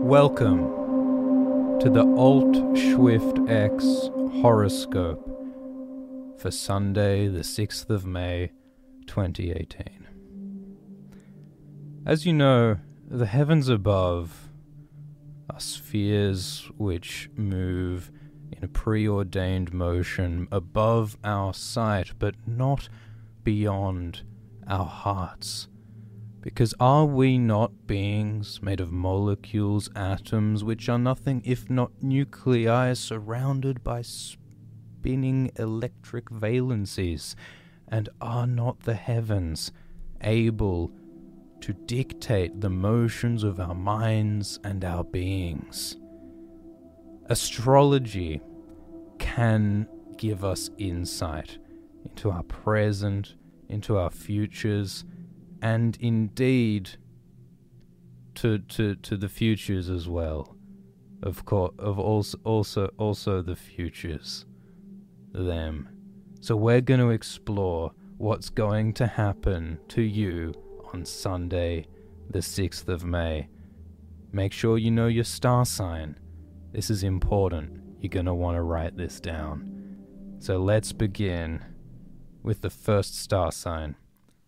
Welcome to the Alt Schwift X horoscope for Sunday, the 6th of May, 2018. As you know, the heavens above are spheres which move in a preordained motion above our sight, but not beyond our hearts. Because are we not beings made of molecules, atoms, which are nothing if not nuclei surrounded by spinning electric valencies? And are not the heavens able to dictate the motions of our minds and our beings? Astrology can give us insight into our present, into our futures, and indeed to the futures as well. Of course, also the futures, them. So we're going to explore what's going to happen to you on Sunday, the 6th of May. Make sure you know your star sign. This is important. You're going to want to write this down. So let's begin with the first star sign,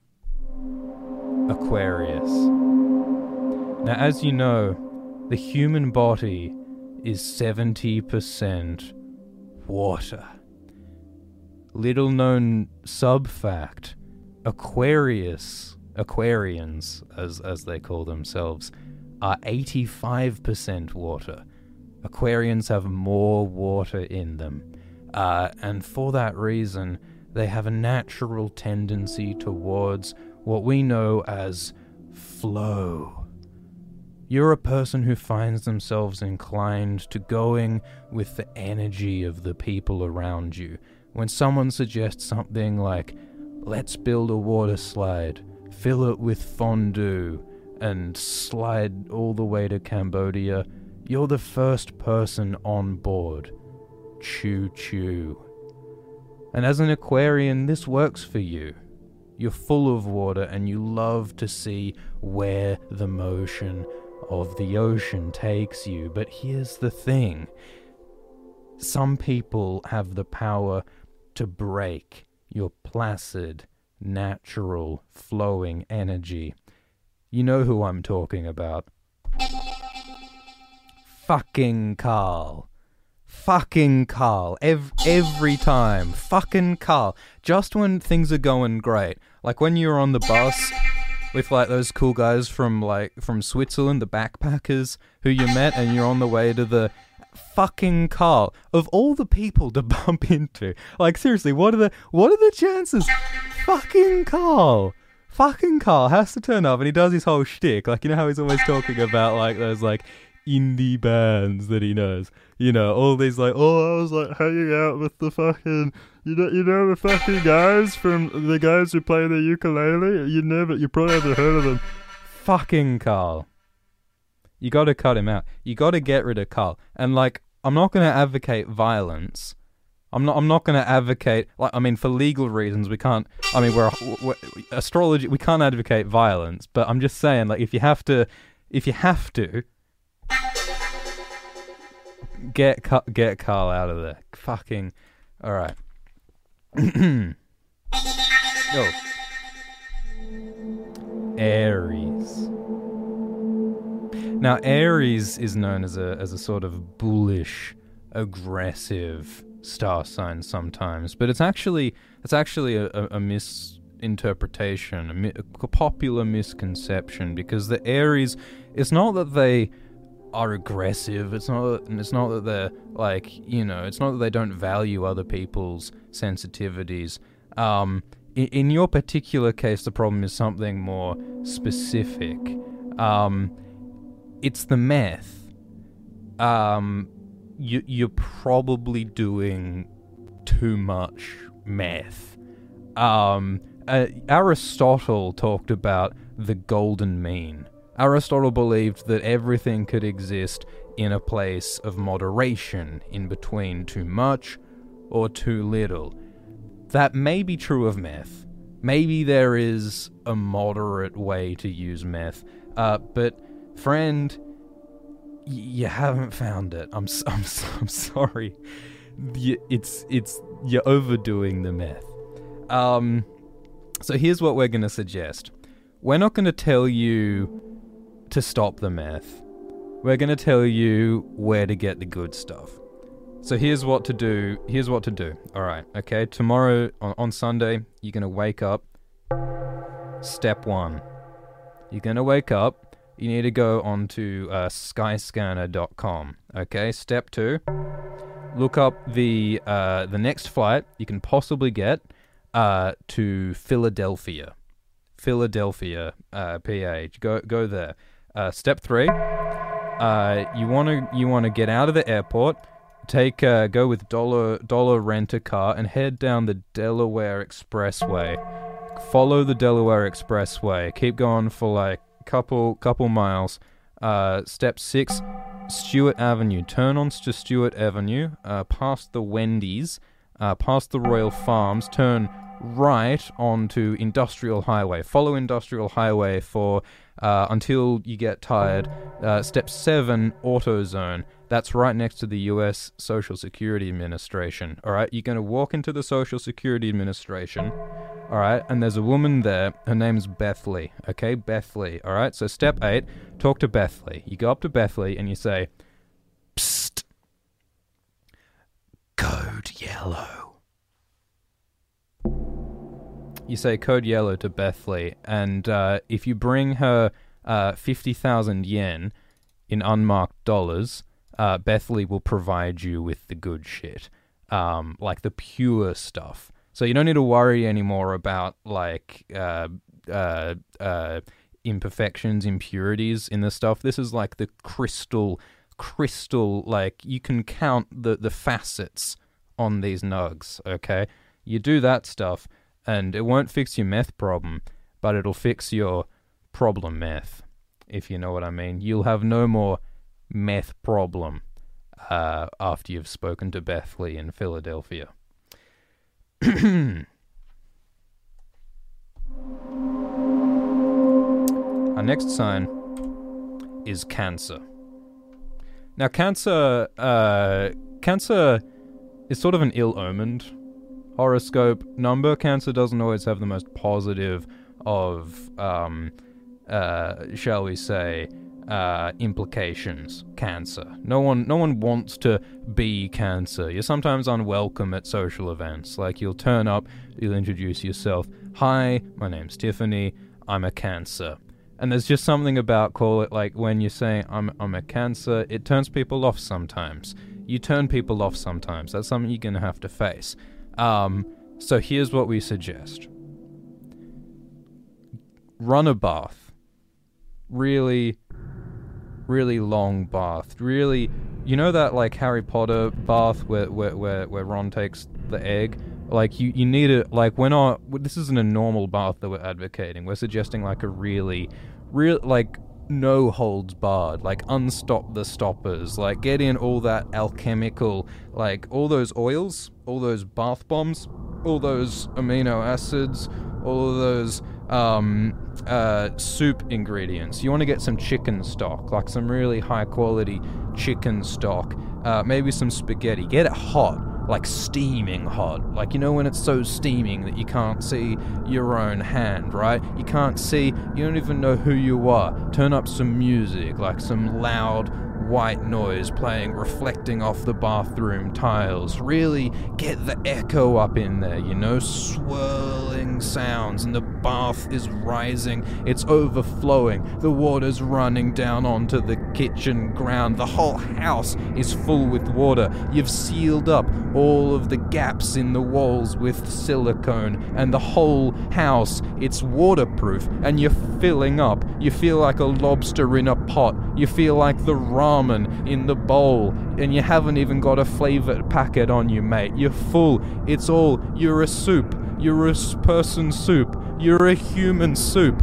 Aquarius. Now, as you know, the human body is 70% water. Little known sub-fact, Aquarians, as they call themselves, are 85% water. Aquarians have more water in them. And for that reason, they have a natural tendency towards what we know as flow. You're a person who finds themselves inclined to going with the energy of the people around you. When someone suggests something like, let's build a water slide, fill it with fondue, and slide all the way to Cambodia, you're the first person on board. Choo choo. And as an Aquarian, this works for you. You're full of water and you love to see where the motion of the ocean takes you. But here's the thing. Some people have the power to break your placid, natural, flowing energy. You know who I'm talking about. Fucking Carl. Fucking Carl. Every time. Fucking Carl. Just when things are going great. Like when you're on the bus with like those cool guys from Switzerland, the backpackers who you met, and you're on the way to the fucking Carl. Of all the people to bump into. Like seriously, what are the chances? Fucking Carl. Fucking Carl has to turn up and he does his whole shtick. Like, you know how he's always talking about like those like indie bands that he knows, you know, all these like, oh, I was like hanging out with the fucking, you know the fucking guys from the guys who play the ukulele, you probably haven't heard of them. Fucking Carl, you got to cut him out. You got to get rid of Carl. And like, I'm not going to advocate violence. I'm not going to advocate, like, I mean, for legal reasons, we can't, I mean, we're astrology, we can't advocate violence, but I'm just saying, like, if you have to get Carl out of there. Fucking alright. Oh. Aries. Now Aries is known as a sort of bullish, aggressive star sign sometimes, but it's actually a misinterpretation, a popular misconception, because the Aries, it's not that they are aggressive, it's not that they're like, you know, it's not that they don't value other people's sensitivities. In your particular case, the problem is something more specific. It's the meth. You're probably doing too much meth. Aristotle talked about the golden mean. Aristotle believed that everything could exist in a place of moderation, in between too much or too little. That may be true of meth. Maybe there is a moderate way to use meth. But, friend, You haven't found it. I'm sorry. You're overdoing the meth. So here's what we're gonna suggest. We're not gonna tell you to stop the meth. We're gonna tell you where to get the good stuff. So here's what to do. All right, okay. Tomorrow on Sunday, you're gonna wake up. Step 1. You're gonna wake up. You need to go onto skyscanner.com. Okay. Step 2. Look up the next flight you can possibly get to Philadelphia. Philadelphia, PA. Go there. Step 3. You wanna get out of the airport. Go with dollar rent a car and head down the Delaware Expressway. Follow the Delaware Expressway. Keep going for like couple miles. Step 6, Stewart Avenue. Turn on to Stewart Avenue, past the Wendy's, past the Royal Farms. Turn right onto Industrial Highway. Follow Industrial Highway for until you get tired. Step 7, AutoZone. That's right next to the U.S. Social Security Administration. All right, you're going to walk into the Social Security Administration. All right, and there's a woman there. Her name's Bethley. Okay, Bethley. All right, so step 8, talk to Bethley. You go up to Bethley and you say, "Psst, code yellow." You say code yellow to Bethley, and if you bring her 50,000 yen in unmarked dollars, Bethley will provide you with the good shit, like the pure stuff. So you don't need to worry anymore about like imperfections, impurities in the stuff. This is like the crystal. Like you can count the facets on these nugs. Okay, you do that stuff, and it won't fix your meth problem, but it'll fix your problem meth, if you know what I mean. You'll have no more meth problem after you've spoken to Bethley in Philadelphia. Our next sign is Cancer. Now, Cancer is sort of an ill-omened horoscope number. Cancer doesn't always have the most positive of, shall we say, implications. Cancer. No one wants to be Cancer. You're sometimes unwelcome at social events. Like you'll turn up, you'll introduce yourself. "Hi, my name's Tiffany. I'm a Cancer." And there's just something about when you're saying I'm a Cancer, it turns people off sometimes. You turn people off sometimes. That's something you're gonna have to face. So here's what we suggest. Run a bath. Really long bath. Really, you know that like Harry Potter bath where Ron takes the egg? Like you need it. Like this isn't a normal bath that we're advocating. We're suggesting like a real like no holds barred, like unstop the stoppers, like get in all that alchemical, like all those oils, all those bath bombs, all those amino acids, all of those soup ingredients. You want to get some chicken stock, like some really high quality chicken stock, maybe some spaghetti. Get it hot, like steaming hot, like you know when it's so steaming that you can't see your own hand, right? You don't even know who you are. Turn up some music, like some loud white noise playing, reflecting off the bathroom tiles. Really get the echo up in there, you know, swirling sounds, and the bath is rising, it's overflowing, the water's running down onto the kitchen ground, the whole house is full with water. You've sealed up all of the gaps in the walls with silicone, and the whole house, it's waterproof, and you're filling up. You feel like a lobster in a pot. You feel like the ramen in the bowl, and you haven't even got a flavored packet on you, mate. You're full. You're a soup. You're a person soup. You're a human soup.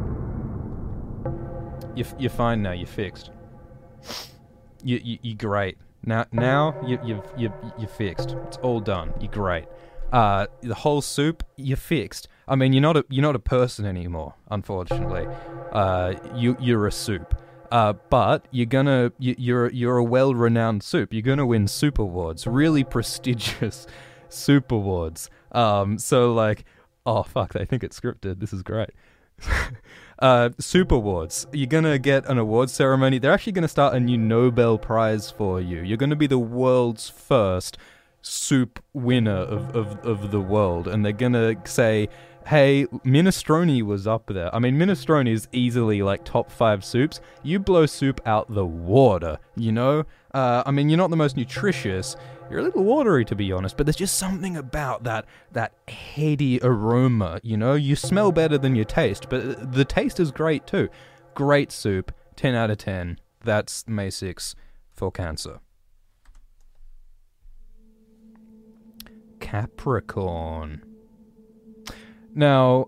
You're fine now. You're fixed. You're great. Now you're fixed. It's all done. You're great. The whole soup, you're fixed. I mean, you're not a person anymore, unfortunately. You're a soup. But you're a well-renowned soup. You're gonna win soup awards, really prestigious soup awards. So like, oh fuck, they think it's scripted. This is great. Soup awards. You're gonna get an awards ceremony. They're actually gonna start a new Nobel Prize for you. You're gonna be the world's first soup winner of the world, and they're gonna say, hey, minestrone was up there. I mean, minestrone is easily like top 5 soups. You blow soup out the water, you know? I mean, you're not the most nutritious. You're a little watery, to be honest, but there's just something about that heady aroma, you know? You smell better than you taste, but the taste is great too. Great soup, 10 out of 10. That's May 6 for Cancer. Capricorn. Now,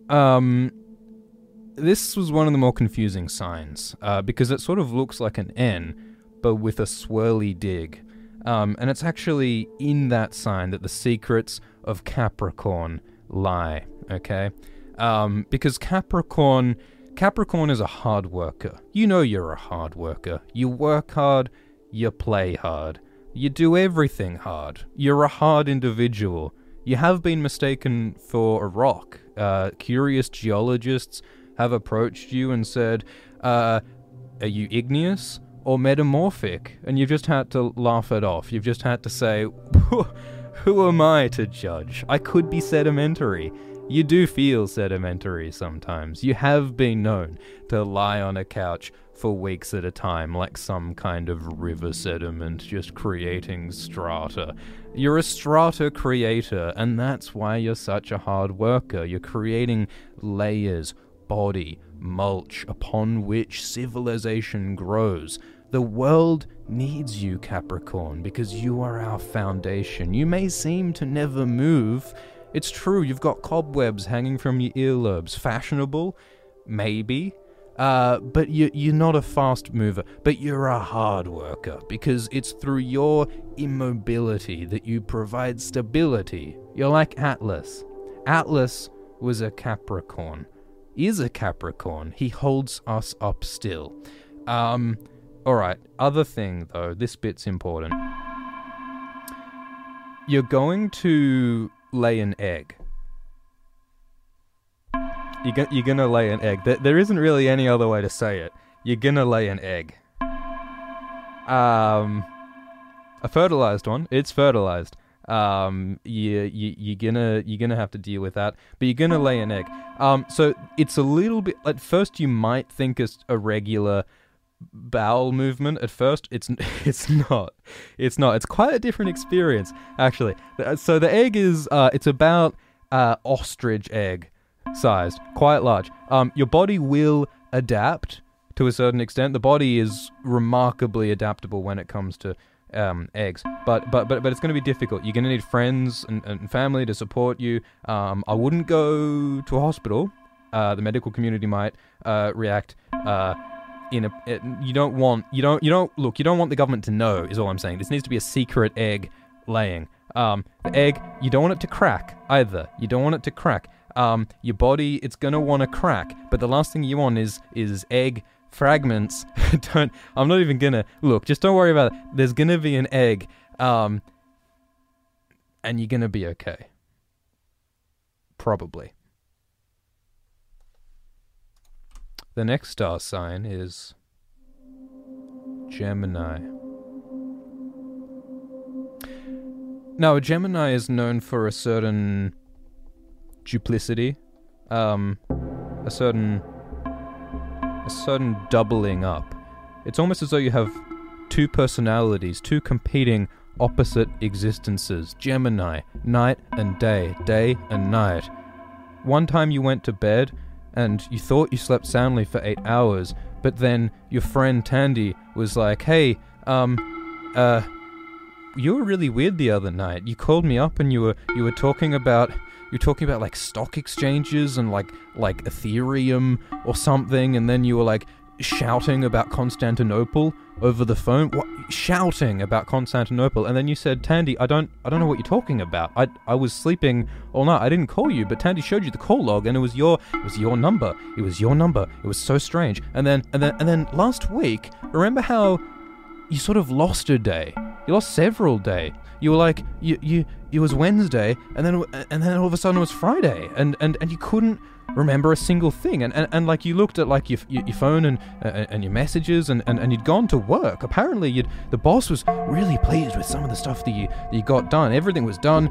this was one of the more confusing signs, because it sort of looks like an N, but with a swirly dig. And it's actually in that sign that the secrets of Capricorn lie, okay? Because Capricorn is a hard worker. You know you're a hard worker. You work hard, you play hard. You do everything hard. You're a hard individual. You have been mistaken for a rock. Curious geologists have approached you and said, are you igneous or metamorphic? And you've just had to laugh it off. You've just had to say, who am I to judge? I could be sedimentary. You do feel sedimentary sometimes. You have been known to lie on a couch for weeks at a time, like some kind of river sediment, just creating strata. You're a strata creator, and that's why you're such a hard worker. You're creating layers, body, mulch, upon which civilization grows. The world needs you, Capricorn, because you are our foundation. You may seem to never move. It's true, you've got cobwebs hanging from your earlobes. Fashionable? Maybe. But you're not a fast mover, but you're a hard worker, because it's through your immobility that you provide stability. You're like Atlas. Atlas was a Capricorn. Is a Capricorn. He holds us up still. Alright, other thing though, this bit's important. You're going to lay an egg. You're gonna lay an egg. There isn't really any other way to say it. You're gonna lay an egg. A fertilized one. It's fertilized. You're gonna have to deal with that, but you're gonna lay an egg. So it's a little bit. At first, you might think it's a regular bowel movement. At first, it's not. It's not. It's quite a different experience, actually. So the egg is it's about ostrich egg sized, quite large. Your body will adapt to a certain extent. The body is remarkably adaptable when it comes to eggs, but it's going to be difficult. You're going to need friends and family to support you. I wouldn't go to a hospital. The medical community might react you don't want the government to know, is all I'm saying. This needs to be a secret egg laying. The egg, you don't want it to crack either. You don't want it to crack. Your body, it's gonna want to crack, but the last thing you want is egg fragments. I'm not even gonna look. Just don't worry about it. There's gonna be an egg, and you're gonna be okay. Probably. The next star sign is Gemini. Now, a Gemini is known for a certain duplicity, a certain doubling up. It's almost as though you have two personalities, two competing opposite existences. Gemini, night and day, day and night. One time you went to bed and you thought you slept soundly for 8 hours, but then your friend Tandy was like, hey, you were really weird the other night. You called me up and you were talking about like stock exchanges and like Ethereum or something, and then you were like, shouting about Constantinople over the phone. What? Shouting about Constantinople, and then you said, Tandy, I don't know what you're talking about. I was sleeping all night. I didn't call you, but Tandy showed you the call log, and it was your number. It was your number. It was so strange. And then last week, remember how you sort of lost a day? You lost several days. You were like, it was Wednesday, and then all of a sudden it was Friday, and you couldn't remember a single thing, and like you looked at like your phone and your messages, and you'd gone to work. Apparently the boss was really pleased with some of the stuff that you got done. Everything was done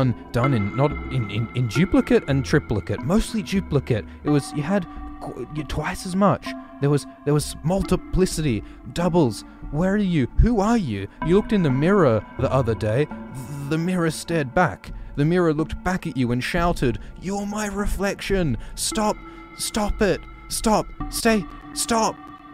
in duplicate and triplicate, mostly duplicate. You had twice as much. There was multiplicity, doubles. Where are you? Who are you? You looked in the mirror the other day. The mirror stared back. The mirror looked back at you and shouted, "You're my reflection! Stop! Stop it! Stop! Stay! Stop!"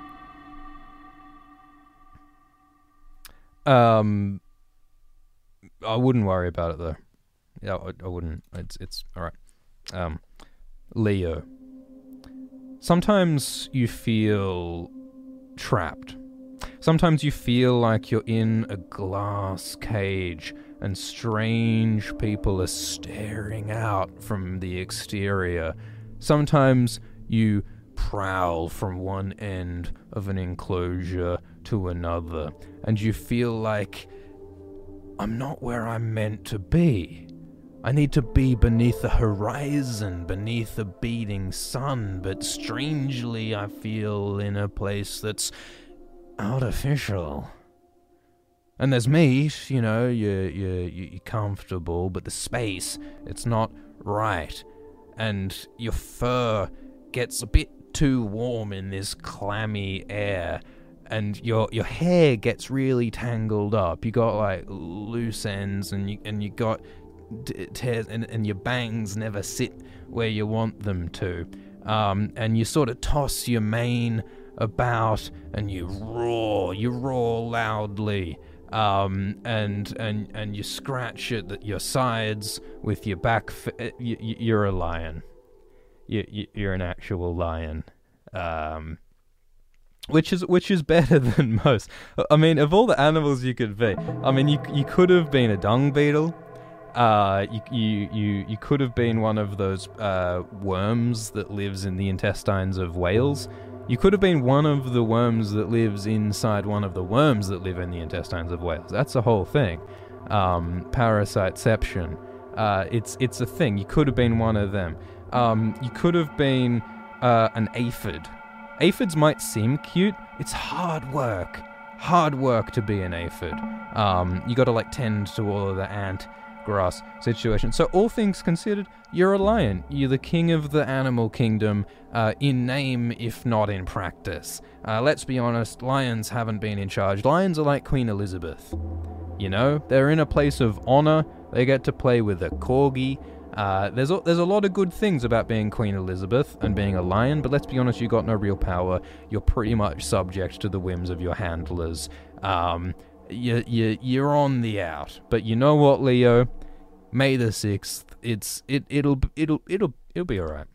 I wouldn't worry about it though. Yeah, I wouldn't. It's all right. Leo. Sometimes you feel trapped. Sometimes you feel like you're in a glass cage and strange people are staring out from the exterior. Sometimes you prowl from one end of an enclosure to another, and you feel like, I'm not where I'm meant to be. I need to be beneath the horizon, beneath the beating sun, but strangely I feel in a place that's artificial. And there's me, you know, you're comfortable, but the space, it's not right. And your fur gets a bit too warm in this clammy air, and your hair gets really tangled up. You got like loose ends, and you got tears, and your bangs never sit where you want them to. And you sort of toss your mane about, and you roar loudly. And you scratch at your sides with your back. You're a lion. You're an actual lion. Which is better than most. I mean, of all the animals you could be, I mean, you could have been a dung beetle. You could have been one of those worms that lives in the intestines of whales. You could have been one of the worms that lives inside one of the worms that live in the intestines of whales. That's the whole thing. Parasiteception. It's a thing. You could have been one of them. You could have been an aphid. Aphids might seem cute. It's hard work. Hard work to be an aphid. You gotta like tend to all of the ant grass situation. So all things considered, you're a lion. You're the king of the animal kingdom, in name if not in practice. Let's be honest, lions haven't been in charge. Lions are like Queen Elizabeth. You know, they're in a place of honor. They get to play with a corgi. There's a lot of good things about being Queen Elizabeth and being a lion, but let's be honest, you got no real power. You're pretty much subject to the whims of your handlers. You're on the out. But you know what, Leo? May the 6th. It'll be alright.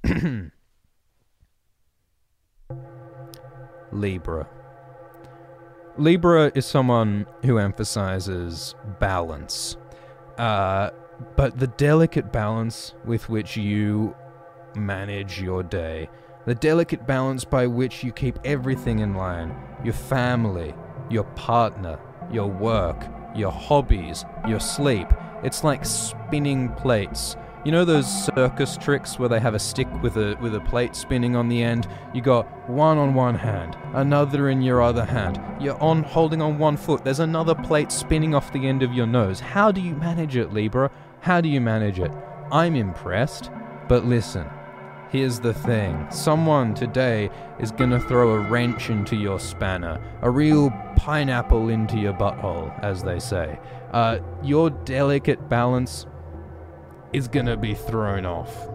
Libra. Libra is someone who emphasizes balance. But the delicate balance with which you manage your day, the delicate balance by which you keep everything in line, your family, your partner, your work, your hobbies, your sleep, it's like spinning plates. You know those circus tricks where they have a stick with a plate spinning on the end? You got one on one hand, another in your other hand. You're holding on one foot. There's another plate spinning off the end of your nose. How do you manage it, Libra? How do you manage it? I'm impressed, but listen. Here's the thing. Someone today is gonna throw a wrench into your spanner. A real pineapple into your butthole, as they say. Your delicate balance is gonna be thrown off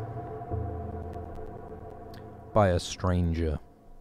by a stranger.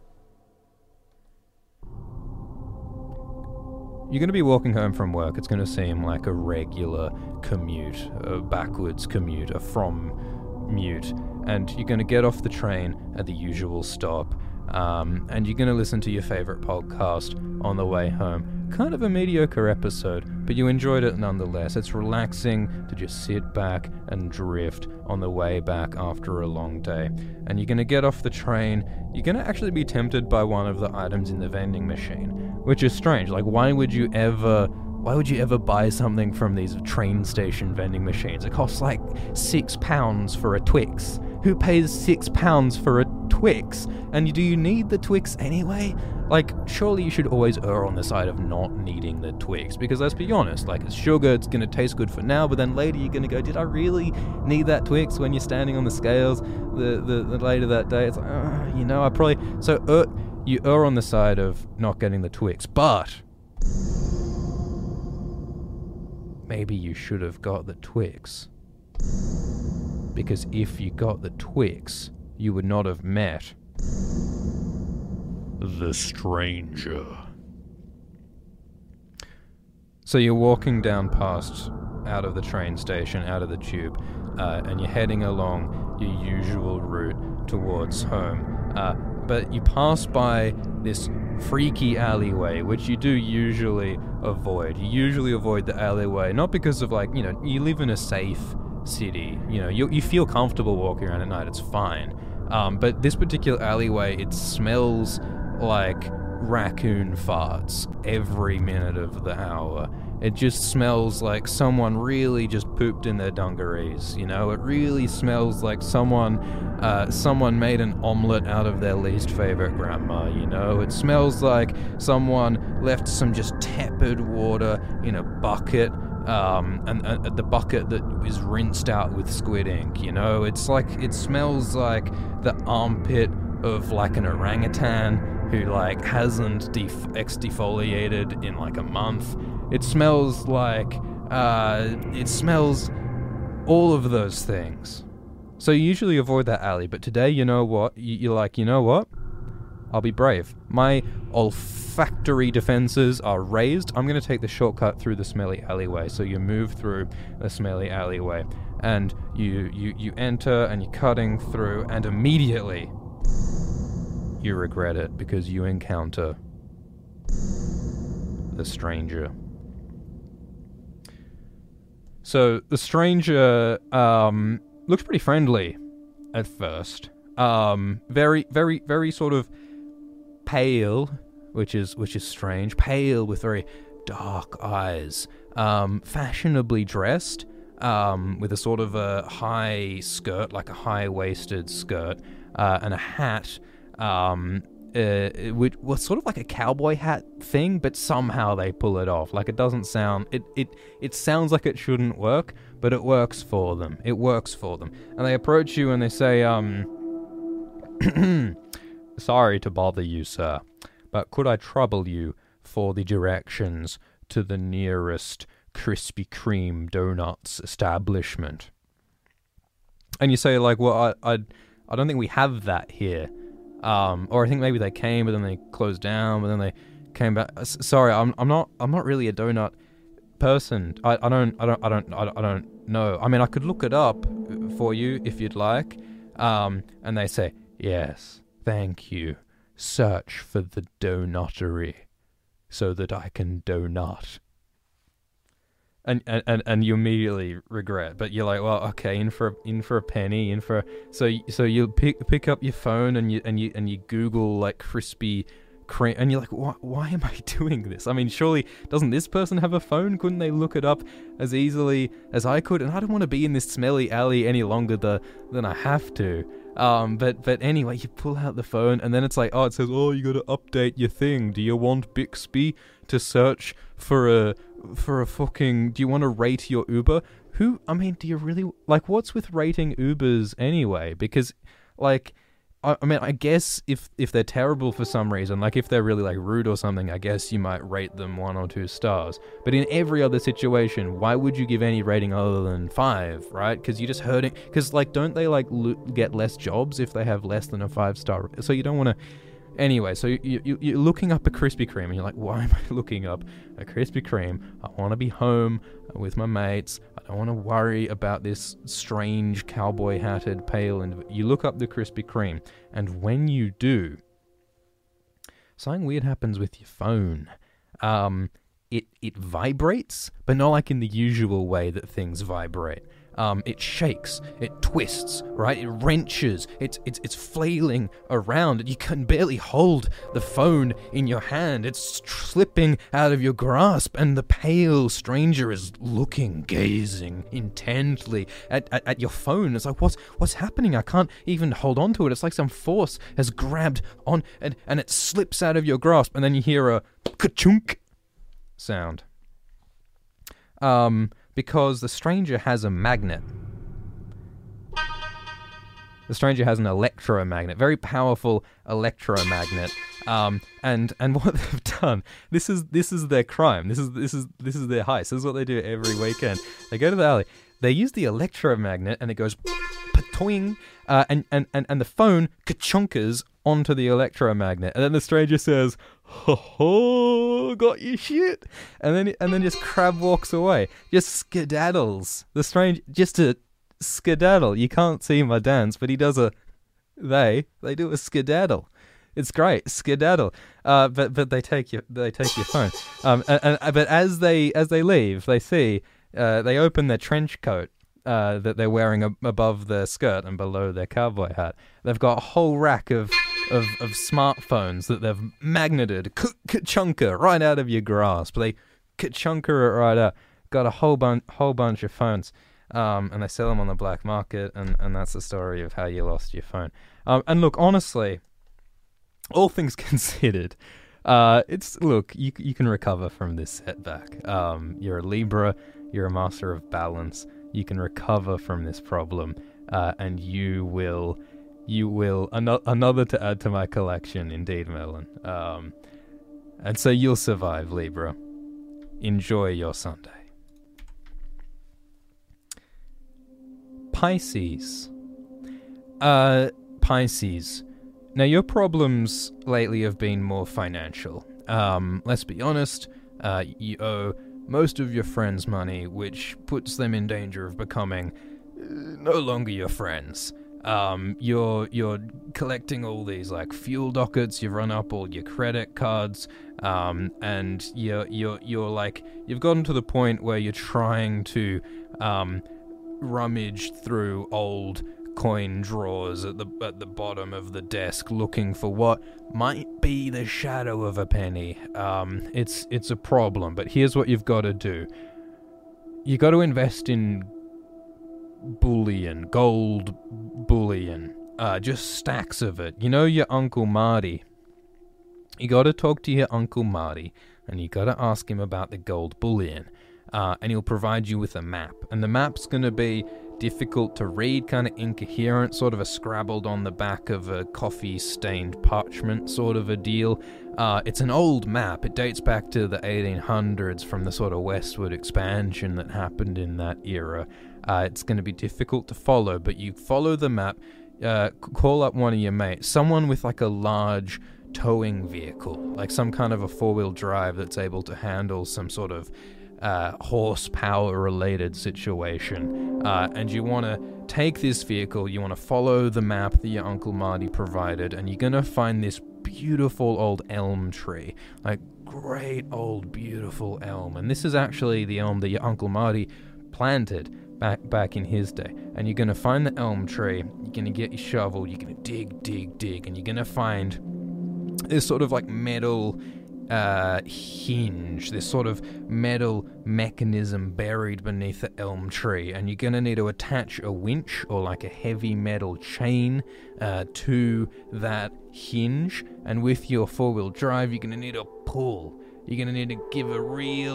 You're going to be walking home from work. It's going to seem like a regular commute, a backwards commute, a from mute, and you're going to get off the train at the usual stop. and you're going to listen to your favorite podcast on the way home. Kind of a mediocre episode, but you enjoyed it nonetheless. It's relaxing to just sit back and drift on the way back after a long day. And you're going to get off the train, you're going to actually be tempted by one of the items in the vending machine, which is strange. Like, why would you ever buy something from these train station vending machines? It costs like £6 for a Twix. Who pays £6 for a Twix? And do you need the Twix anyway? Like, surely you should always err on the side of not needing the Twix, because let's be honest, like, it's sugar, it's gonna taste good for now, but then later you're gonna go, did I really need that Twix? When you're standing on the scales the later that day, it's like, I probably... So, you err on the side of not getting the Twix, but maybe you should have got the Twix. Because if you got the Twix, you would not have met the stranger. So you're walking down past, out of the train station, out of the tube, and you're heading along your usual route towards home. But you pass by this freaky alleyway, which you do usually avoid. You usually avoid the alleyway, not because of, like, you live in a safe city, you feel comfortable walking around at night, it's fine. But this particular alleyway, it smells like raccoon farts every minute of the hour. It just smells like someone really just pooped in their dungarees, It really smells like someone made an omelette out of their least favorite grandma, It smells like someone left some just tepid water in a bucket, and the bucket that is rinsed out with squid ink, It's like, it smells like the armpit of, like, an orangutan who, like, hasn't exfoliated in, like, a month. It smells like, it smells all of those things. So you usually avoid that alley, but today, you know what? You're like, you know what? I'll be brave. My olfactory defenses are raised. I'm going to take the shortcut through the smelly alleyway. So you move through the smelly alleyway, and you enter, and you're cutting through, and immediately you regret it, because you encounter the stranger. So the stranger looks pretty friendly at first. Very, very, very sort of pale, which is strange. Pale with very dark eyes. Fashionably dressed, with a sort of a high skirt, like a high-waisted skirt, and a hat. What's sort of like a cowboy hat thing, but somehow they pull it off. Like, it doesn't sound... It sounds like it shouldn't work, but it works for them. It works for them. And they approach you and they say, sorry to bother you, sir, but could I trouble you for the directions to the nearest Krispy Kreme donuts establishment? And you say, like, well, I don't think we have that here. Or I think maybe they came, but then they closed down, but then they came back. Sorry, I'm not really a donut person. I don't know. I mean, I could look it up for you if you'd like. And they say, yes, thank you. Search for the donuttery so that I can donut. And you immediately regret, but you're like, well, okay, in for a penny, so you pick up your phone and you Google, like, Krispy Kreme, and you're like, why am I doing this? I mean, surely doesn't this person have a phone? Couldn't they look it up as easily as I could? And I don't want to be in this smelly alley any longer than I have to. But anyway, you pull out the phone, and then it's like, it says, you gotta update your thing. Do you want Bixby to search for a fucking... Do you want to rate your Uber? Do you really... Like, what's with rating Ubers anyway? Because, like... I guess if they're terrible for some reason, like if they're really, like, rude or something, I guess you might rate them 1 or 2 stars. But in every other situation, why would you give any rating other than 5, right? Because you're just hurting... Because, like, don't they, like, get less jobs if they have less than a 5-star... So you don't want to... Anyway, so you're looking up a Krispy Kreme, and you're like, why am I looking up a Krispy Kreme? I want to be home with my mates. I don't want to worry about this strange cowboy-hatted pale... And you look up the Krispy Kreme, and when you do, something weird happens with your phone. It vibrates, but not like in the usual way that things vibrate. It shakes, it twists, right? It wrenches, it's flailing around. You can barely hold the phone in your hand. It's slipping out of your grasp, and the pale stranger is gazing intently at your phone. It's like, what's happening? I can't even hold on to it. It's like some force has grabbed on, and it slips out of your grasp, and then you hear a ka-chunk sound. Because the stranger has a magnet. The stranger has an electromagnet, very powerful electromagnet. And what they've done, this is their crime. This is their heist. This is what they do every weekend. They go to the alley. They use the electromagnet, and it goes patoing, and the phone ka-chunkers onto the electromagnet, and then the stranger says, "Ho ho, got your shit," and then just crab walks away, just skedaddles. The stranger just a skedaddle. You can't see my dance, but he does they do a skedaddle. It's great, skedaddle. But they take your phone. But as they leave, they see they open their trench coat that they're wearing above their skirt and below their cowboy hat. They've got a whole rack of smartphones that they've magneted, ka-chunker right out of your grasp. They ka-chunker it right out. Got a whole bunch of phones, and they sell them on the black market, and that's the story of how you lost your phone. And look, honestly, all things considered, you can recover from this setback. You're a Libra, you're a master of balance. You can recover from this problem, and you will another to add to my collection, indeed, Merlin. And so you'll survive, Libra. Enjoy your Sunday. Pisces. Pisces. Now, your problems lately have been more financial. Let's be honest, you owe most of your friends money, which puts them in danger of becoming no longer your friends. You're collecting all these like fuel dockets. You've run up all your credit cards, and you're like, you've gotten to the point where you're trying to rummage through old coin drawers at the bottom of the desk, looking for what might be the shadow of a penny. It's a problem, but here's what you've got to do. You got to invest in bullion, gold bullion, just stacks of it. You know your Uncle Marty. You got to talk to your Uncle Marty, and you got to ask him about the gold bullion, and he'll provide you with a map. And the map's going to be difficult to read, kind of incoherent, sort of a scrabbled on the back of a coffee-stained parchment sort of a deal. It's an old map. It dates back to the 1800s from the sort of westward expansion that happened in that era. It's going to be difficult to follow, but you follow the map, call up one of your mates, someone with like a large towing vehicle, like some kind of a four-wheel drive that's able to handle some sort of horsepower-related situation, and you want to take this vehicle, you want to follow the map that your Uncle Marty provided, and you're going to find this beautiful old elm tree, like great old beautiful elm, and this is actually the elm that your Uncle Marty planted back in his day. And you're going to find the elm tree, you're going to get your shovel, you're going to dig, and you're going to find this sort of like metal hinge, this sort of metal mechanism buried beneath the elm tree, and you're going to need to attach a winch or like a heavy metal chain to that hinge, and with your four-wheel drive you're going to need to pull. You're going to need to give a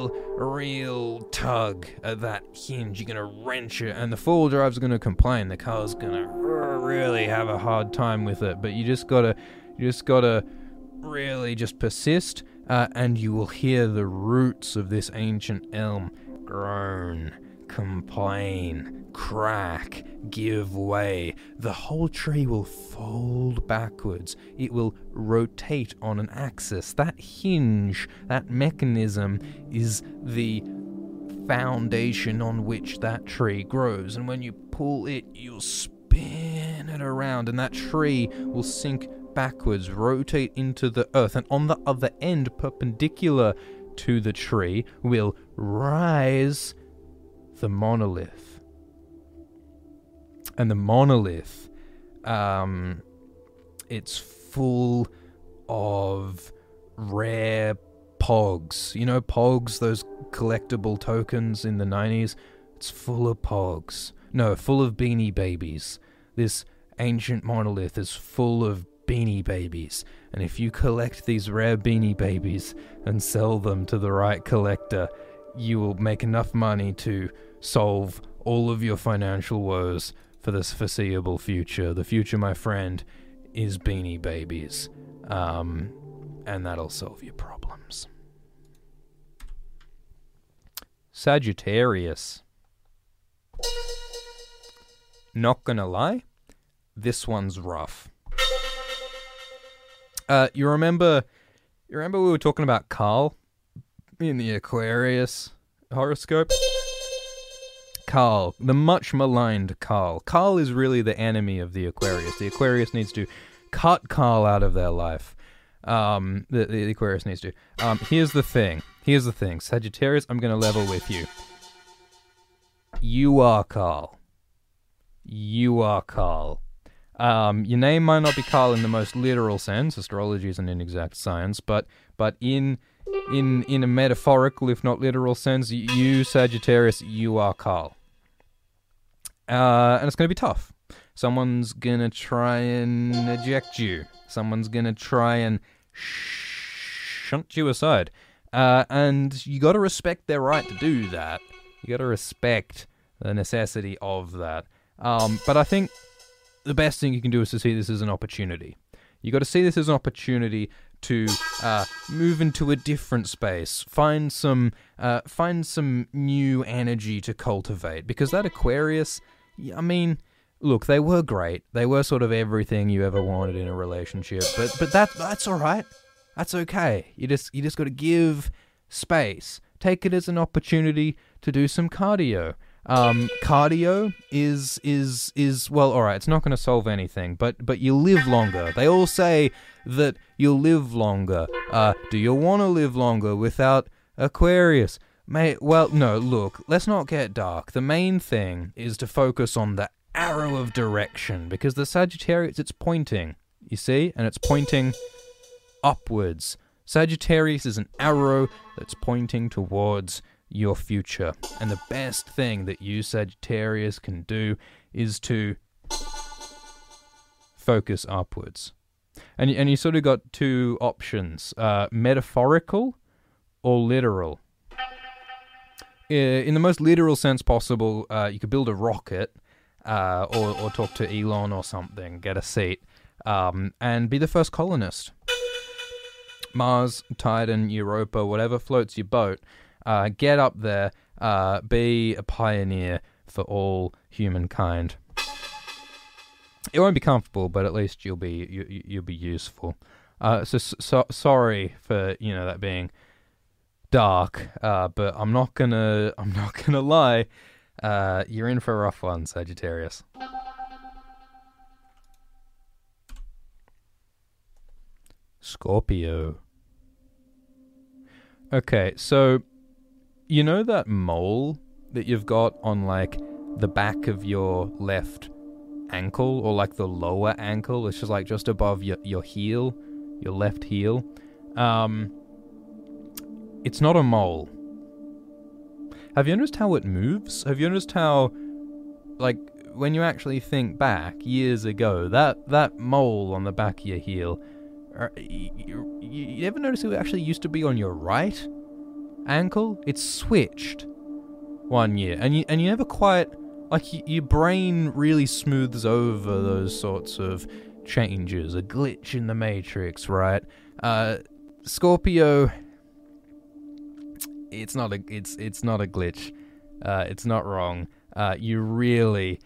real tug at that hinge. You're going to wrench it, and the four-wheel drive's going to complain. The car's going to really have a hard time with it, but you just got to really just persist, and you will hear the roots of this ancient elm groan, complain, crack, give way. The whole tree will fold backwards. It will rotate on an axis. That hinge, that mechanism, is the foundation on which that tree grows. And when you pull it, you'll spin it around, and that tree will sink backwards, rotate into the earth, and on the other end, perpendicular to the tree, will rise the monolith. And the monolith, it's full of rare pogs. You know, pogs, those collectible tokens in the 90s? It's full of pogs. No, full of Beanie Babies. This ancient monolith is full of Beanie Babies. And if you collect these rare Beanie Babies and sell them to the right collector, you will make enough money to solve all of your financial woes for this foreseeable future. The future, my friend, is Beanie Babies. And that'll solve your problems. Sagittarius. Not gonna lie, this one's rough. You remember we were talking about Carl in the Aquarius horoscope? Carl, the much maligned Carl. Carl is really the enemy of the Aquarius. The Aquarius needs to cut Carl out of their life. The Aquarius needs to. Here's the thing. Sagittarius, I'm gonna level with you. You are Carl. Your name might not be Carl in the most literal sense. Astrology is an inexact science, but in a metaphorical, if not literal sense, you, Sagittarius, you are Carl. And it's going to be tough. Someone's going to try and eject you. Someone's going to try and shunt you aside. And you got to respect their right to do that. You got to respect the necessity of that. But I think the best thing you can do is to see this as an opportunity. You got to see this as an opportunity to move into a different space, find some new energy to cultivate. Because that Aquarius, I mean, look, they were great. They were sort of everything you ever wanted in a relationship. But that's all right. That's okay. You just got to give space. Take it as an opportunity to do some cardio. Cardio is well, alright, it's not going to solve anything, but you live longer. They all say that you'll live longer. Do you want to live longer without Aquarius? Mate, well, no, look, let's not get dark. The main thing is to focus on the arrow of direction, because the Sagittarius, it's pointing, you see? And it's pointing upwards. Sagittarius is an arrow that's pointing towards your future. And the best thing that you, Sagittarius, can do is to focus upwards. And you sort of got two options, metaphorical or literal. In the most literal sense possible, you could build a rocket or talk to Elon or something, get a seat, and be the first colonist. Mars, Titan, Europa, whatever floats your boat, get up there, be a pioneer for all humankind. It won't be comfortable, but at least you'll be useful. So sorry for that being dark, but I'm not gonna lie. You're in for a rough one, Sagittarius. Scorpio. Okay, so you know that mole that you've got on like the back of your left ankle, or like the lower ankle? It's just above your heel, your left heel. It's not a mole. Have you noticed how it moves? Have you noticed how, like, when you actually think back years ago, that mole on the back of your heel, you ever notice it actually used to be on your right ankle? It's switched one year, and you never quite, like, your brain really smooths over those sorts of changes. A glitch in the Matrix, right? Scorpio, it's not a glitch. It's not wrong. You really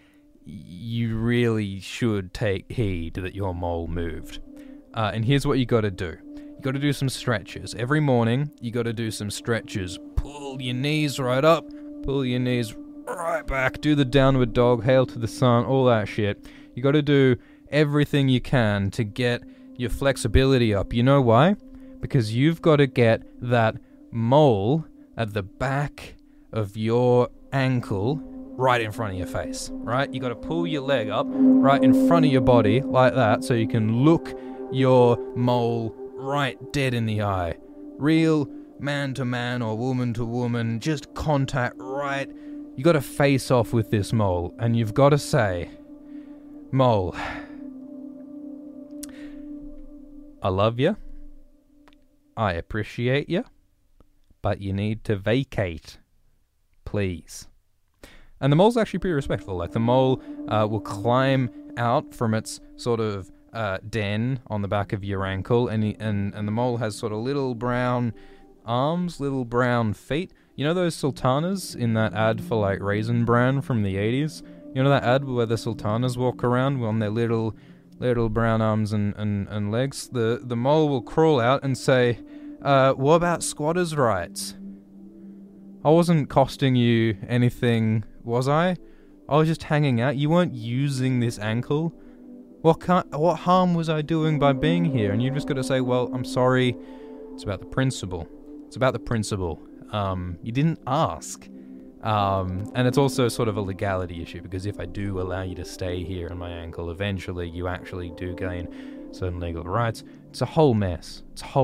should take heed that your mole moved. And here's what you got to do. You got to do some stretches. Every morning, you got to do some stretches. Pull your knees right up. Pull your knees right back. Do the downward dog, hail to the sun, all that shit. You got to do everything you can to get your flexibility up. You know why? Because you've got to get that mole at the back of your ankle right in front of your face, right? You got to pull your leg up right in front of your body like that so you can look your mole right dead in the eye. Real man to man or woman to woman, just contact right. You got to face off with this mole, and you've got to say, "Mole, I love you. I appreciate you, but you need to vacate, please." And the mole's actually pretty respectful. Like, the mole will climb out from its sort of den on the back of your ankle, and the mole has sort of little brown arms, little brown feet. You know those sultanas in that ad for, like, Raisin Bran from the 80s? You know that ad where the sultanas walk around on their little brown arms and legs? The mole will crawl out and say, "What about squatters' rights? I wasn't costing you anything, was I? I was just hanging out. You weren't using this ankle. What harm was I doing by being here?" And you just got to say, "Well, I'm sorry. It's about the principle. It's about the principle. You didn't ask." And it's also sort of a legality issue, because if I do allow you to stay here on my ankle, eventually you actually do gain certain legal rights. It's a whole mess.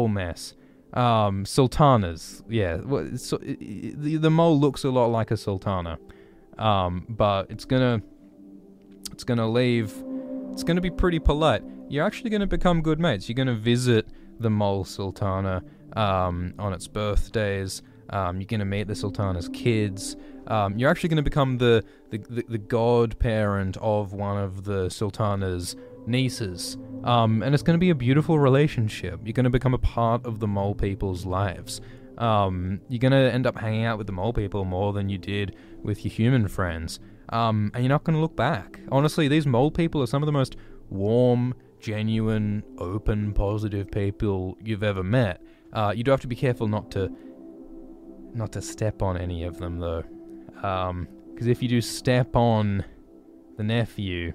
Sultanas, yeah. The mole looks a lot like a sultana, but it's gonna leave. It's gonna be pretty polite. You're actually gonna become good mates. You're gonna visit the mole sultana on its birthdays. You're going to meet the sultana's kids. You're actually going to become the godparent of one of the sultana's nieces. And it's going to be a beautiful relationship. You're going to become a part of the mole people's lives. You're going to end up hanging out with the mole people more than you did with your human friends. And you're not going to look back. Honestly, these mole people are some of the most warm, genuine, open, positive people you've ever met. You do have to be careful not to step on any of them, though, because if you do step on the nephew,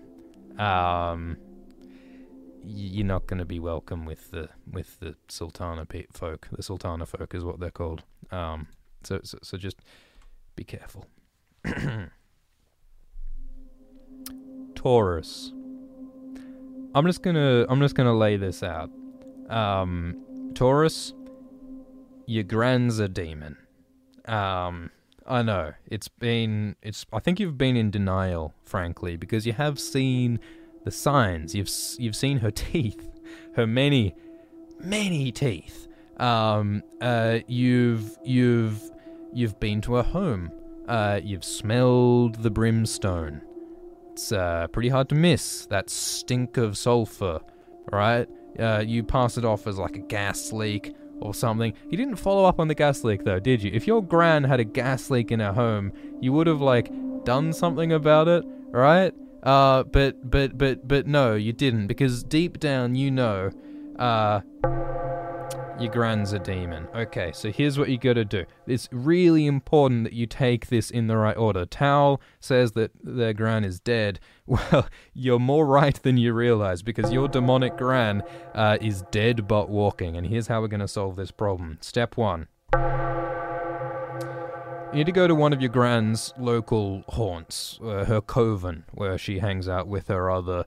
you're not going to be welcome with the sultana folk. The sultana folk is what they're called. So just be careful. Taurus. I'm just gonna lay this out. Taurus, your gran's a demon. I know, I think you've been in denial, frankly, because you have seen the signs. You've seen her teeth, her many teeth. You've been to her home. You've smelled the brimstone. It's pretty hard to miss that stink of sulfur, right? You pass it off as like a gas leak or something. You didn't follow up on the gas leak, though, did you? If your gran had a gas leak in her home, you would have, like, done something about it, right? But no, you didn't, because deep down you know, your gran's a demon. Okay, so here's what you gotta do. It's really important that you take this in the right order. Tao says that their gran is dead. Well, you're more right than you realize, because your demonic gran is dead but walking, and here's how we're gonna solve this problem. Step 1. You need to go to one of your gran's local haunts, her coven, where she hangs out with her other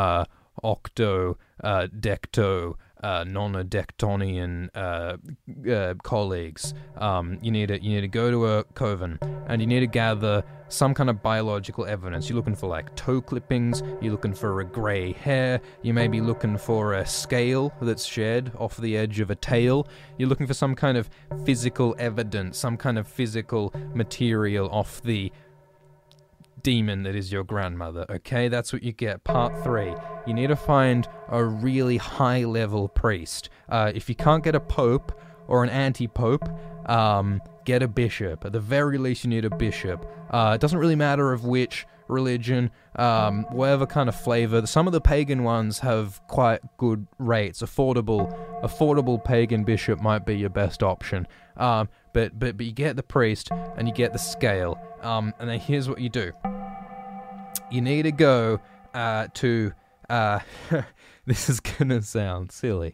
decto, non-Dectonian colleagues. You need to go to a coven, and you need to gather some kind of biological evidence. You're looking for, like, toe clippings, you're looking for a grey hair, you may be looking for a scale that's shed off the edge of a tail, you're looking for some kind of physical evidence, some kind of physical material off the demon that is your grandmother, okay? That's what you get. Part 3. You need to find a really high-level priest. If you can't get a pope or an anti-pope, get a bishop. At the very least, you need a bishop. It doesn't really matter of which religion, whatever kind of flavor. Some of the pagan ones have quite good rates. Affordable pagan bishop might be your best option. But you get the priest and you get the scale. And then here's what you do. You need to go to Uh, this is gonna sound silly.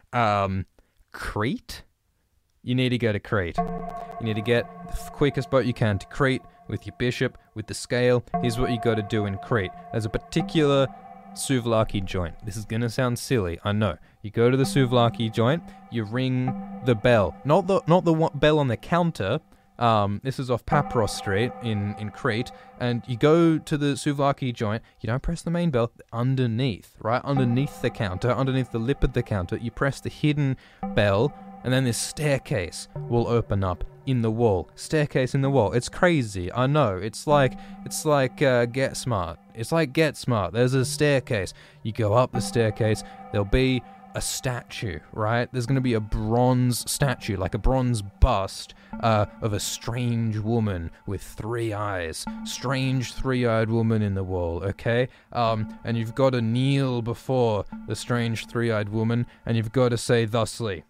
Crete? You need to go to Crete. You need to get the quickest boat you can to Crete with your bishop, with the scale. Here's what you got to do in Crete. There's a particular souvlaki joint. This is going to sound silly, I know. You go to the souvlaki joint, you ring the bell. Not the bell on the counter. This is off Papros Street in Crete, and you go to the souvlaki joint, you don't press the main bell, underneath, right? Underneath the counter, underneath the lip of the counter, you press the hidden bell, and then this staircase will open up in the wall. Staircase in the wall. It's crazy, I know. It's like Get Smart. It's like Get Smart. There's a staircase. You go up the staircase, there'll be a statue, right? There's going to be a bronze statue, like a bronze bust of a strange woman with 3 eyes. Strange 3-eyed woman in the wall, okay? And you've got to kneel before the strange 3-eyed woman, and you've got to say thusly,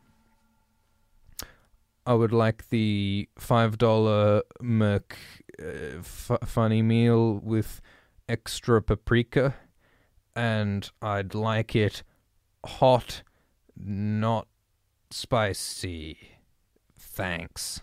I would like the $5 funny meal with extra paprika, and I'd like it hot, not spicy. Thanks.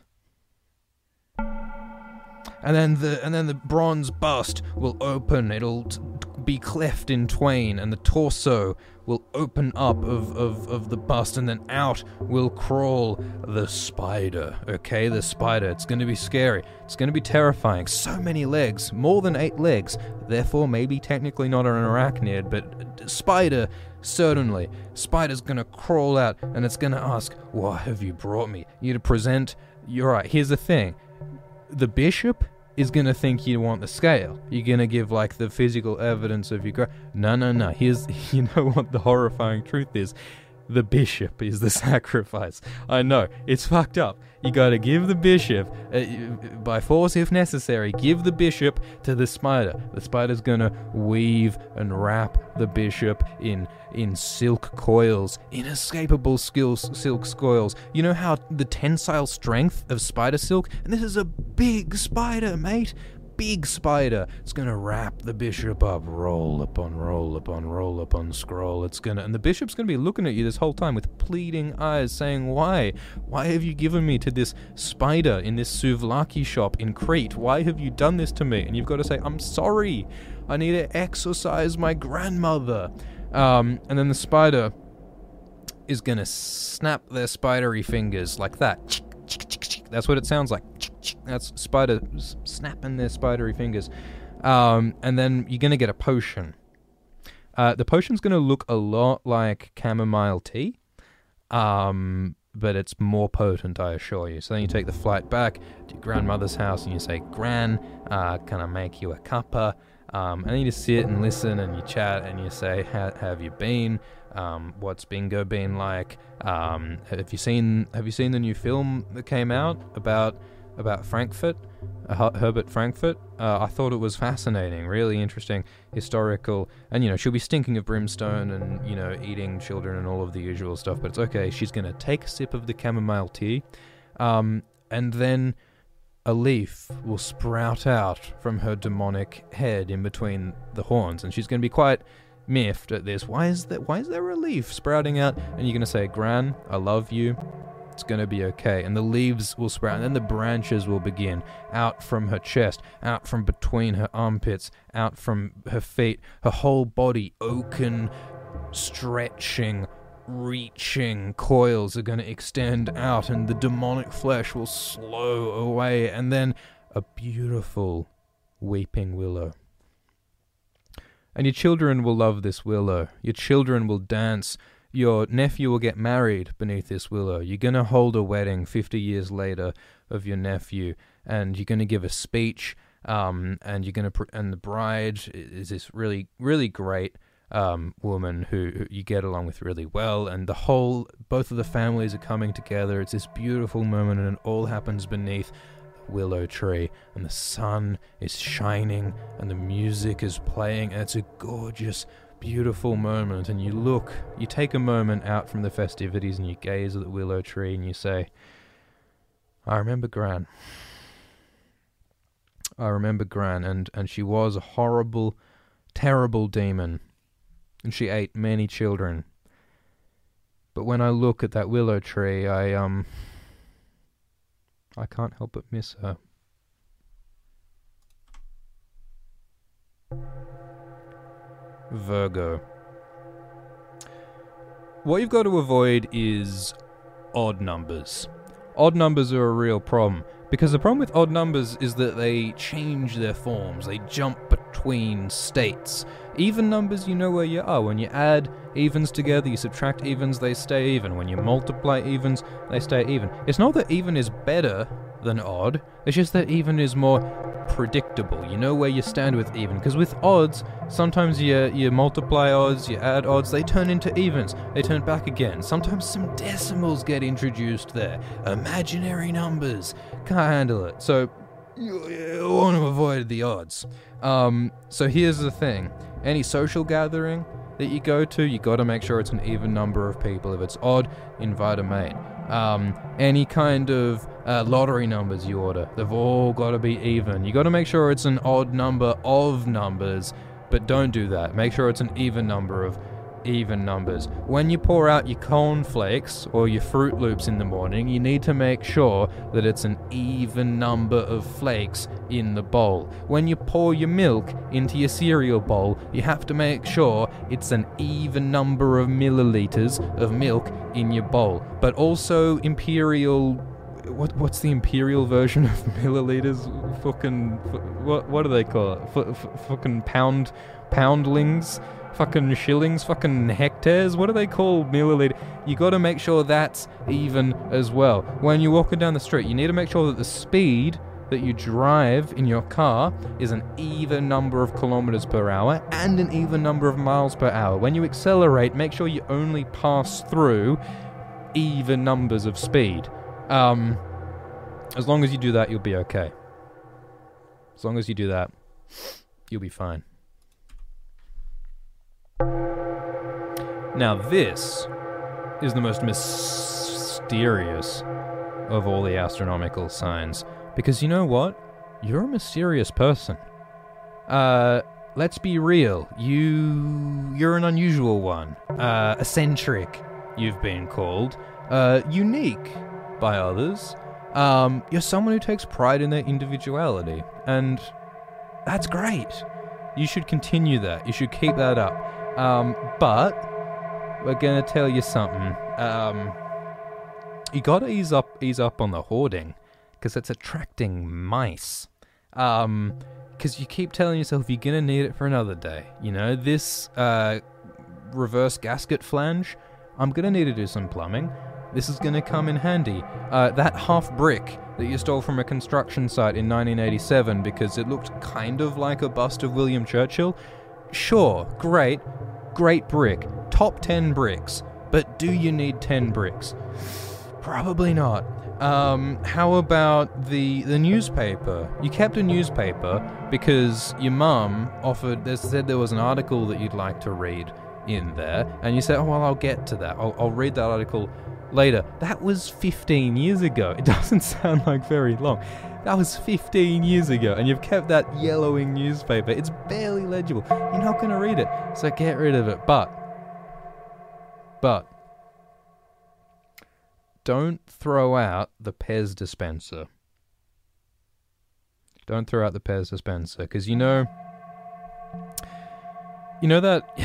And then the bronze bust will open. It'll be cleft in twain, and the torso will open up of the bust, and then out will crawl the spider. Okay, the spider. It's going to be scary. It's going to be terrifying. So many legs, more than 8 legs. Therefore, maybe technically not an arachnid, but spider, certainly. Spider's going to crawl out, and it's going to ask, "What have you brought me?" You to present. You're right. Here's the thing. The bishop is going to think you want the scale. You're going to give, like, the physical evidence of your... No. Here's... You know what the horrifying truth is? The bishop is the sacrifice. I know. It's fucked up. You got to give the bishop, by force if necessary, give the bishop to the spider. The spider's going to weave and wrap the bishop in silk coils, inescapable silk coils. You know how the tensile strength of spider silk? And this is a big spider, mate. Big spider. It's gonna wrap the bishop up, roll upon roll upon roll upon scroll. And the bishop's gonna be looking at you this whole time with pleading eyes, saying, "Why have you given me to this spider in this souvlaki shop in Crete? Why have you done this to me?" And you've got to say, "I'm sorry. I need to exorcise my grandmother." And then the spider is gonna snap their spidery fingers like that. That's what it sounds like. That's spider snapping their spidery fingers. And then you're going to get a potion. The potion's going to look a lot like chamomile tea, but it's more potent, I assure you. So then you take the flight back to your grandmother's house and you say, "Gran, can I make you a cuppa?" And then you just sit and listen and you chat and you say, "How have you been? What's bingo been like? Have you seen the new film that came out about Frankfurt, Herbert Frankfurt?" I thought it was fascinating, really interesting, historical, and she'll be stinking of brimstone and eating children and all of the usual stuff, but it's okay. She's gonna take a sip of the chamomile tea, and then a leaf will sprout out from her demonic head in between the horns, and she's gonna be quite miffed at this. Why is there a leaf sprouting out? And you're gonna say, "Gran, I love you. It's gonna be okay." And the leaves will sprout, and then the branches will begin out from her chest, out from between her armpits, out from her feet, her whole body. Oaken, stretching, reaching coils are gonna extend out, and the demonic flesh will slow away, and then a beautiful weeping willow. And your children will love this willow. Your children will dance. Your nephew will get married beneath this willow. You're going to hold a wedding 50 years later of your nephew, and you're going to give a speech, and the bride is this really, really great woman who you get along with really well, and both of the families are coming together. It's this beautiful moment, and it all happens beneath willow tree, and the sun is shining and the music is playing, and it's a gorgeous, beautiful moment. And you take a moment out from the festivities and you gaze at the willow tree and you say, I remember Gran, and she was a horrible, terrible demon, and she ate many children. But when I look at that willow tree, I can't help but miss her. Virgo. What you've got to avoid is odd numbers. Odd numbers are a real problem, because the problem with odd numbers is that they change their forms, they jump between states. Even numbers, you know where you are. When you add evens together, you subtract evens, they stay even. When you multiply evens, they stay even. It's not that even is better than odd, it's just that even is more predictable. You know where you stand with even, because with odds, sometimes you multiply odds, you add odds, they turn into evens, they turn back again. Sometimes some decimals get introduced there. Imaginary numbers, can't handle it. So you want to avoid the odds. So here's the thing. Any social gathering that you go to, you got to make sure it's an even number of people. If it's odd, invite a mate. Any kind of lottery numbers you order, they've all got to be even. You got to make sure it's an odd number of numbers, but don't do that. Make sure it's an even number of even numbers. When you pour out your cornflakes or your Fruit Loops in the morning, you need to make sure that it's an even number of flakes in the bowl. When you pour your milk into your cereal bowl, you have to make sure it's an even number of milliliters of milk in your bowl. But also imperial... What's the imperial version of milliliters? Fucking... What do they call it? Fucking poundlings? Fucking shillings, fucking hectares, what do they call milliliter? You gotta make sure that's even as well. When you're walking down the street, you need to make sure that the speed that you drive in your car is an even number of kilometers per hour and an even number of miles per hour. When you accelerate, make sure you only pass through even numbers of speed. As long as you do that, you'll be okay. As long as you do that, you'll be fine. Now this is the most mysterious of all the astronomical signs, because you know what? You're a mysterious person. Let's be real. You're an unusual one. Eccentric, you've been called. Unique by others. You're someone who takes pride in their individuality, and that's great. You should continue that. You should keep that up. But we're gonna tell you something. You gotta ease up on the hoarding, because it's attracting mice. Because you keep telling yourself you're gonna need it for another day. You know, this reverse gasket flange, I'm gonna need to do some plumbing. This is gonna come in handy. That half brick that you stole from a construction site in 1987 because it looked kind of like a bust of William Churchill. Sure, great brick. Top 10 bricks. But do you need 10 bricks? Probably not. How about the newspaper? You kept a newspaper because your mum said there was an article that you'd like to read in there, and you said, oh, well, I'll get to that. I'll read that article later. That was 15 years ago. It doesn't sound like very long. That was 15 years ago, and you've kept that yellowing newspaper. It's barely legible. You're not going to read it, so get rid of it. But don't throw out the Pez dispenser. Don't throw out the Pez dispenser, because you know that...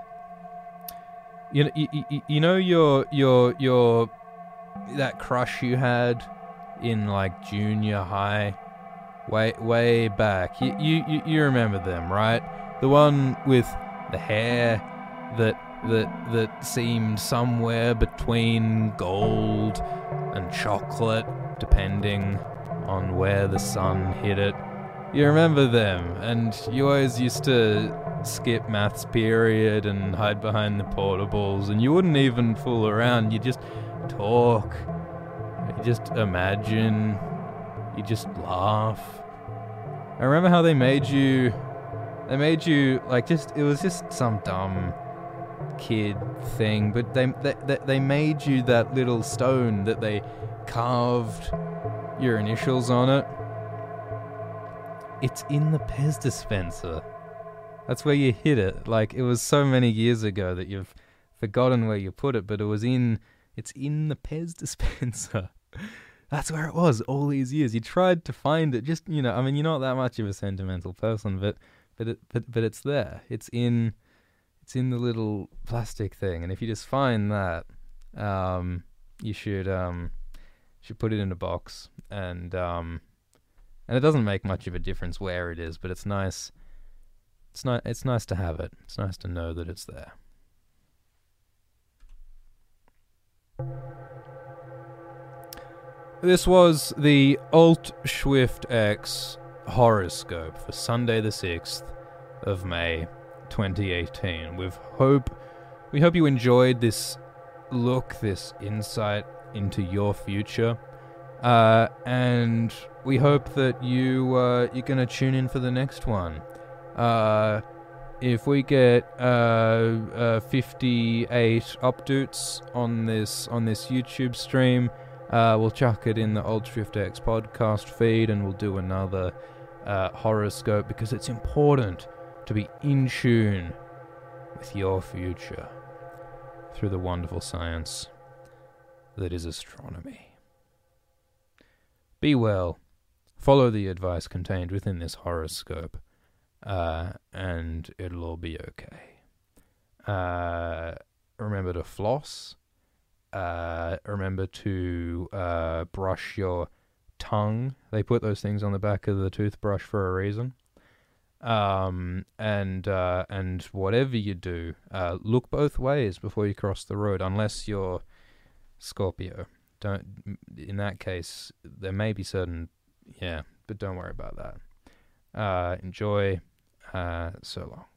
You know your that crush you had in like junior high, way back. You remember them, right? The one with the hair that seemed somewhere between gold and chocolate, depending on where the sun hit it. You remember them, and you always used to skip maths period and hide behind the portables, and you wouldn't even fool around. You just talk, you just imagine, you just laugh. I remember how they made you like it was just some dumb kid thing, but they made you that little stone that they carved your initials on it. It's in the Pez dispenser. That's where you hid it. Like, it was so many years ago that you've forgotten where you put it, but it's in the Pez dispenser. That's where it was all these years. You tried to find it, just, I mean, you're not that much of a sentimental person, but it's there. It's in the little plastic thing, and if you just find that, you should put it in a box, and it doesn't make much of a difference where it is, but it's nice. It's nice to have it. It's nice to know that it's there. This was the Alt Schrift X horoscope for Sunday the 6th of May 2018. We hope you enjoyed this look, this insight into your future, and we hope that you're gonna tune in for the next one. If we get 58 updates on this YouTube stream, we'll chuck it in the Alt Schrift X podcast feed, and we'll do another horoscope, because it's important to be in tune with your future through the wonderful science that is astronomy. Be well, follow the advice contained within this horoscope, and it'll all be okay. Remember to floss. Remember to brush your tongue. They put those things on the back of the toothbrush for a reason. And whatever you do, look both ways before you cross the road, unless you're Scorpio. In that case, there may be certain, but don't worry about that. Enjoy, so long.